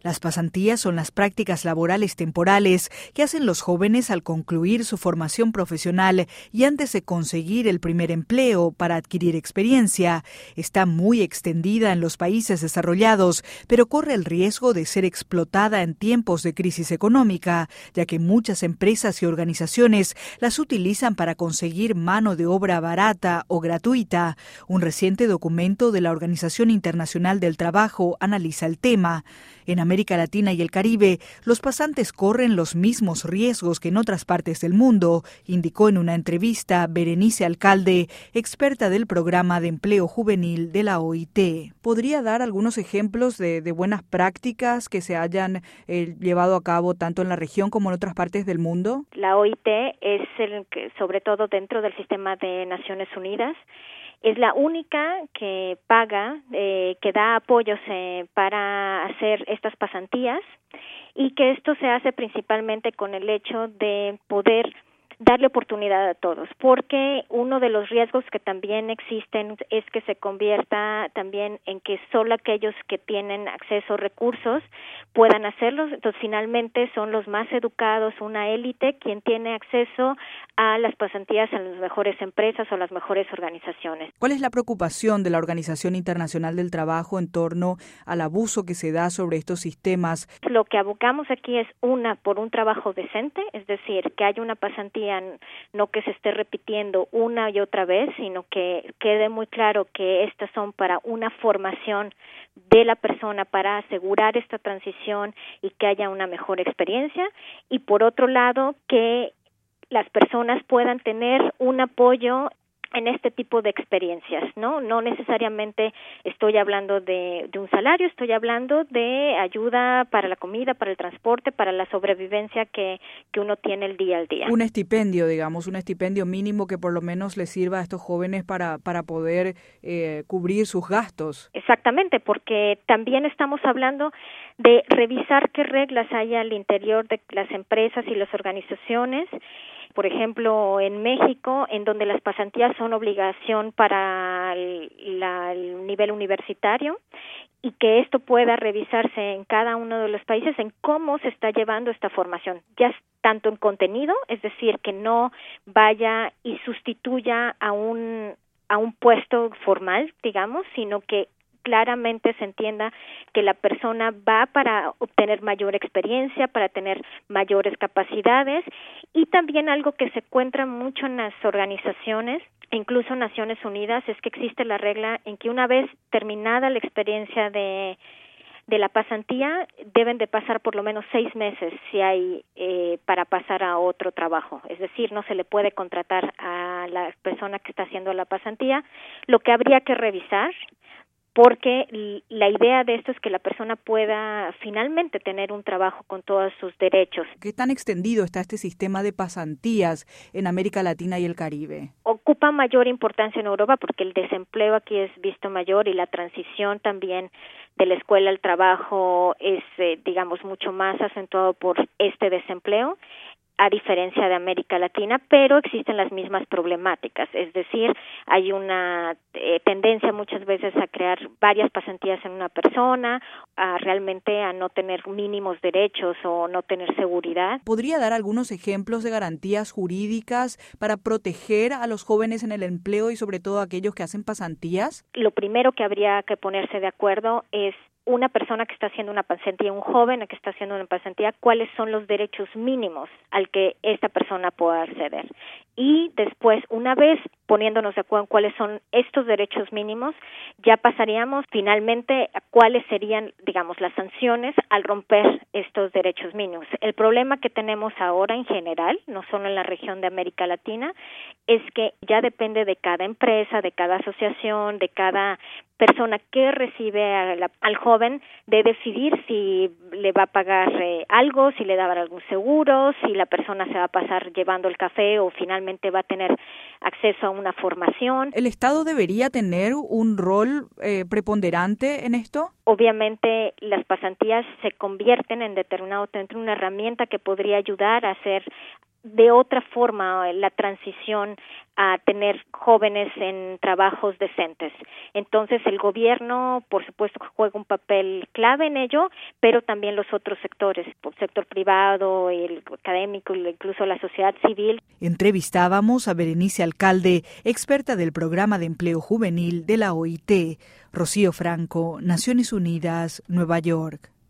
Las pasantías son las prácticas laborales temporales que hacen los jóvenes al concluir su formación profesional y antes de conseguir el primer empleo para adquirir experiencia. Está muy extendida en los países desarrollados, pero corre el riesgo de ser explotada en tiempos de crisis económica, ya que muchas empresas y organizaciones las utilizan para conseguir mano de obra barata o gratuita. Un reciente documento de la Organización Internacional del Trabajo analiza el tema. En América Latina y el Caribe, los pasantes corren los mismos riesgos que en otras partes del mundo, indicó en una entrevista Berenice Alcalde, experta del Programa de Empleo Juvenil de la OIT. ¿Podría dar algunos ejemplos de buenas prácticas que se hayan llevado a cabo tanto en la región como en otras partes del mundo? La OIT es sobre todo dentro del sistema de Naciones Unidas. Es la única que paga, que da apoyos para hacer estas pasantías y que esto se hace principalmente con el hecho de poder darle oportunidad a todos, porque uno de los riesgos que también existen es que se convierta también en que solo aquellos que tienen acceso a recursos puedan hacerlo. Entonces, finalmente son los más educados, una élite, quien tiene acceso a las pasantías en las mejores empresas o las mejores organizaciones. ¿Cuál es la preocupación de la Organización Internacional del Trabajo en torno al abuso que se da sobre estos sistemas? Lo que abogamos aquí es por un trabajo decente, es decir, que haya una pasantía, no que se esté repitiendo una y otra vez, sino que quede muy claro que estas son para una formación de la persona para asegurar esta transición y que haya una mejor experiencia, y por otro lado que las personas puedan tener un apoyo en este tipo de experiencias, ¿no? No necesariamente estoy hablando de un salario, estoy hablando de ayuda para la comida, para el transporte, para la sobrevivencia que uno tiene el día al día. Un estipendio, digamos, un estipendio mínimo que por lo menos les sirva a estos jóvenes para poder cubrir sus gastos. Exactamente, porque también estamos hablando de revisar qué reglas hay al interior de las empresas y las organizaciones. Por ejemplo, en México, en donde las pasantías son obligación para el nivel universitario, y que esto pueda revisarse en cada uno de los países en cómo se está llevando esta formación, ya tanto en contenido, es decir, que no vaya y sustituya a un puesto formal, digamos, sino que claramente se entienda que la persona va para obtener mayor experiencia, para tener mayores capacidades, y también algo que se encuentra mucho en las organizaciones, incluso Naciones Unidas, es que existe la regla en que una vez terminada la experiencia de la pasantía, deben de pasar por lo menos 6 meses si hay para pasar a otro trabajo. Es decir, no se le puede contratar a la persona que está haciendo la pasantía. Lo que habría que revisar, porque la idea de esto es que la persona pueda finalmente tener un trabajo con todos sus derechos. ¿Qué tan extendido está este sistema de pasantías en América Latina y el Caribe? Ocupa mayor importancia en Europa porque el desempleo aquí es visto mayor y la transición también de la escuela al trabajo es, digamos, mucho más acentuado por este desempleo, a diferencia de América Latina, pero existen las mismas problemáticas, es decir, hay una tendencia muchas veces a crear varias pasantías en una persona, realmente a no tener mínimos derechos o no tener seguridad. ¿Podría dar algunos ejemplos de garantías jurídicas para proteger a los jóvenes en el empleo y sobre todo a aquellos que hacen pasantías? Lo primero que habría que ponerse de acuerdo es una persona que está haciendo una pasantía, un joven que está haciendo una pasantía, cuáles son los derechos mínimos al que esta persona pueda acceder. Y después, una vez poniéndonos de acuerdo en cuáles son estos derechos mínimos, ya pasaríamos finalmente a cuáles serían, digamos, las sanciones al romper estos derechos mínimos. El problema que tenemos ahora en general, no solo en la región de América Latina, es que ya depende de cada empresa, de cada asociación, de cada persona que recibe al joven, de decidir si le va a pagar algo, si le da algún seguro, si la persona se va a pasar llevando el café o finalmente va a tener acceso a una formación. ¿El Estado debería tener un rol preponderante en esto? Obviamente las pasantías se convierten en determinado momento en una herramienta que podría ayudar a hacer de otra forma la transición a tener jóvenes en trabajos decentes. Entonces el gobierno, por supuesto, juega un papel clave en ello, pero también los otros sectores, el sector privado, el académico, incluso la sociedad civil. Entrevistábamos a Berenice Alcalde, experta del Programa de Empleo Juvenil de la OIT. Rocío Franco, Naciones Unidas, Nueva York.